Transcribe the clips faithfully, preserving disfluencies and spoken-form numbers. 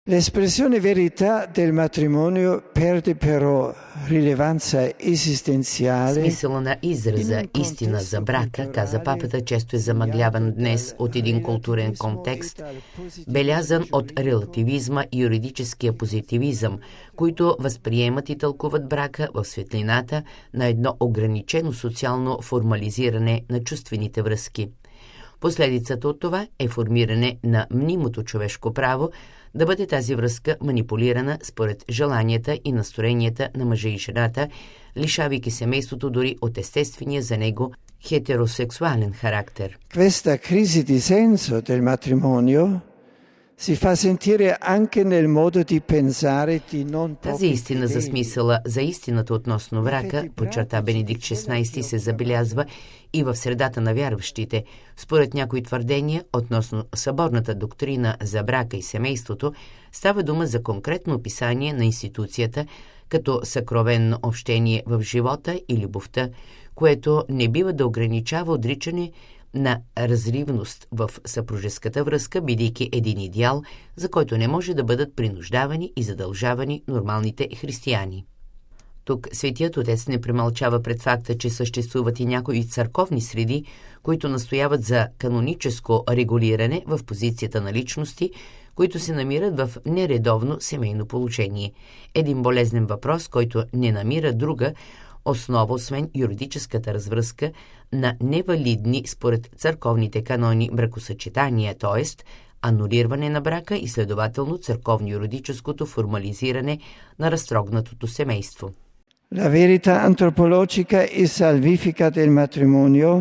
L'espressione verità del matrimonio perde però rilevanza esistenziale. Смисъла на израза «истина за брака», каза папата, често е замъгляван днес от един културен контекст, белязан от релативизма и юридическия позитивизъм, които възприемат и тълкуват брака в светлината на едно ограничено социално формализиране на чувствените връзки. Последицата от това е формиране на мнимото човешко право да бъде тази връзка манипулирана според желанията и настроенията на мъжа и жената, лишавайки семейството дори от естествения за него хетеросексуален характер. Questa crisi di senso del matrimonio si fa sentire anche nel modo di pensare di non Тази истина за смисъла, за истината относно брака, подчерта Бенедикт шестнайсети, се забелязва и в средата на вярващите. Според някои твърдения относно съборната доктрина за брака и семейството, става дума за конкретно описание на институцията като съкровенно общение в живота и любовта, което не бива да ограничава отричане на разривност в съпружеската връзка, бидейки един идеал, за който не може да бъдат принуждавани и задължавани нормалните християни. Тук Светият Отец не премълчава пред факта, че съществуват и някои църковни среди, които настояват за каноническо регулиране в позицията на личности, които се намират в нередовно семейно положение. Един болезнен въпрос, който не намира друга основа, освен юридическата развръзка на невалидни според църковните канони бракосъчетания, т.е. анулиране на брака и следователно църковно-юридическото формализиране на разтрогнатото семейство. La verità antropologica e salvifica del matrimonio,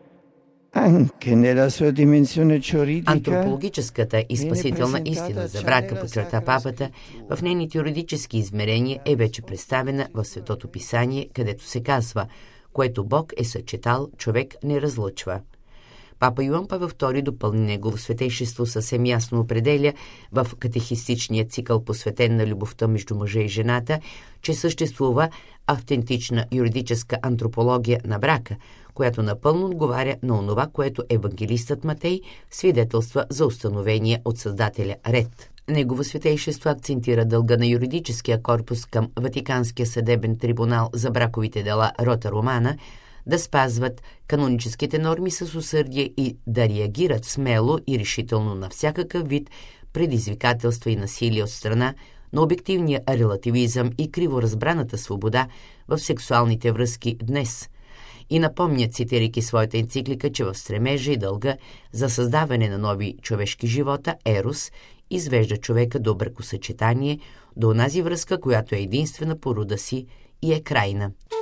anche nella sua dimensione giuridica. Антропологическата и спасителна истина за брака, подчерта папата, в нейните юридически измерения е вече представена в Светото Писание, където се казва: което Бог е съчетал, човек не разлъчва. Папа Йоан Павел втори допълни негово светейшество, съвсем ясно определя в катехистичния цикъл, посветен на любовта между мъжа и жената, че съществува автентична юридическа антропология на брака, която напълно отговаря на онова, което евангелистът Матей свидетелства за установения от Създателя ред. Негово светейшество акцентира дълга на юридическия корпус към Ватиканския съдебен трибунал за браковите дела Рота Романа да спазват каноническите норми с усърдие и да реагират смело и решително на всякакъв вид предизвикателства и насилие от страна на обективния релативизъм и криворазбраната свобода в сексуалните връзки днес. И напомня, цитирайки своята енциклика, че в стремежа и дълга за създаване на нови човешки живота, Ерос извежда човека до бракосъчетание, до онази връзка, която е единствена по рода си и е крайна.